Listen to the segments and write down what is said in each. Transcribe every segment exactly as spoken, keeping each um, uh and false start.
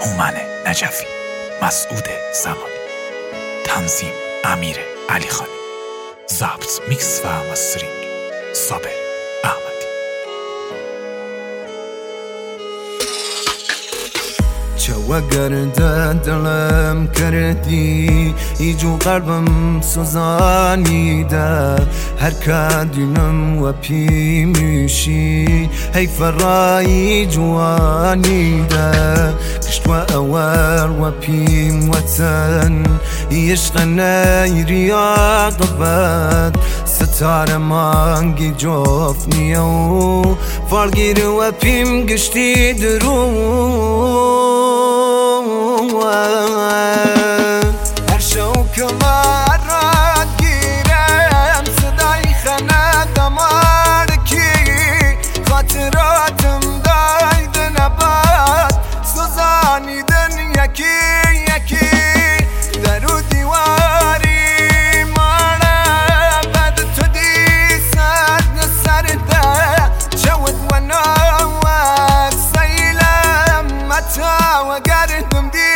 هومن نجفی، مسعود زمانی، تنظیم امیر علی خانی، ضبط میکس و مسترینگ صابر احمدی. چوا گرده دلم کردی ایجو قلبم سوزانیده هر کدینم و پی میشی حیف رای جوانیده کشت و اول و پیم وطن عشق نیری عقبت ستاره مانگی جفنیه و فالگیر و پیم گشتی درون هر شو که مرد گیرم صدای خنه دمارکی خاطراتم داید نباد سوزانیدن یکی یکی در و دیواری ماره بعد تو دی سد نسرده جود و نوک سیلم متا و گردم دی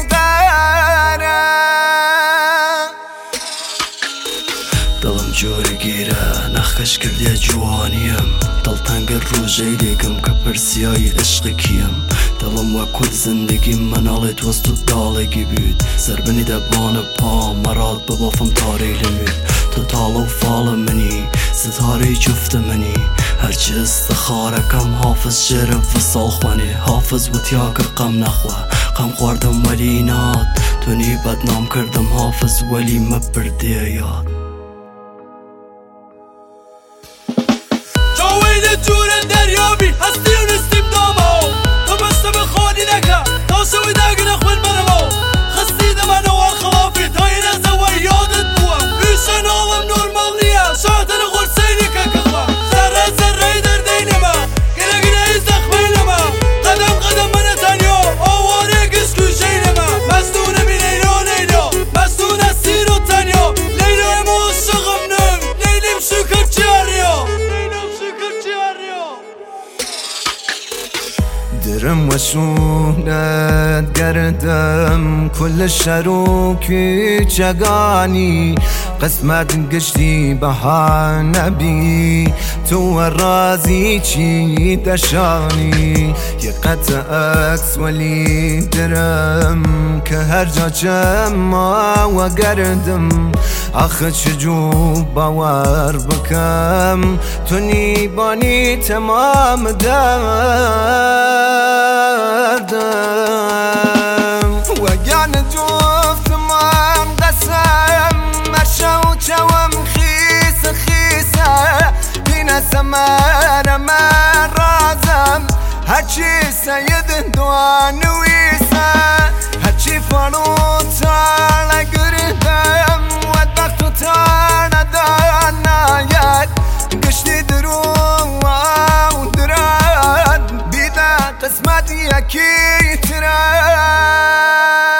دڵم جۆرە گیرە نەخکەش کردێ جوانیم دڵتەنگە ڕۆژەی لێکم کە پرسیایی عشقێکیم دڵم وە کورد زندگیم مناڵێت وەست و داڵێکی بود زربنی دەبوانە پا مەڕات ببافم تارەی لەمێ تۆ تاڵە و فاڵە منی ستارەی جفتە منی هەرچی ئستەخارەکەم حافظ شێرم فساڵ خوێنێ حافظ وتیا کرد قەم نەخوا قەم خواردم وەلی نات تۆنی بەدنام کردم حافظ وەلی مەپردێ یاد جورە دەریابی هەستی و نستیم دامەوە تۆ بەستە بەخۆنی نەکە تاسەوەی داگرە خوێن بەرەوە خستی دەمانەوە خەڵافی تای نەزەوە یادت بووە ویشە ناڵم نۆرماڵ نییە شاتە لە غۆرسەیری کەکەخوا زەرە زەرەی دەردەی نەما گرەگرەی زەخمەی نەما قەدەم قەدەم منە تەنیۆ ئاوارێ گشتکوژەی نەما مەستونە بی لەیلۆ لەیلۆ مەستونە سیر و تەنیۆ لەیلۆ ئێمە عاشقمنم لەیلیم شوکەر چیاریۆ درم و شونت گردم کل شروکی چگانی قسمت گشتی بهانه بی تو رازی چی دشانی یه قطع عکس ولی درم که هر جا جمع و گردم آخه چجو باور بکم تو نیبانی تمام دردم وگان جفت من قسم مرشو چوم خیس خیسه بین سمر من رازم هرچی سید دوانویسه هرچی فالوتر لگردم ودبخت و تر نداناید گشتی درو و درد بیده قسمت یکی تره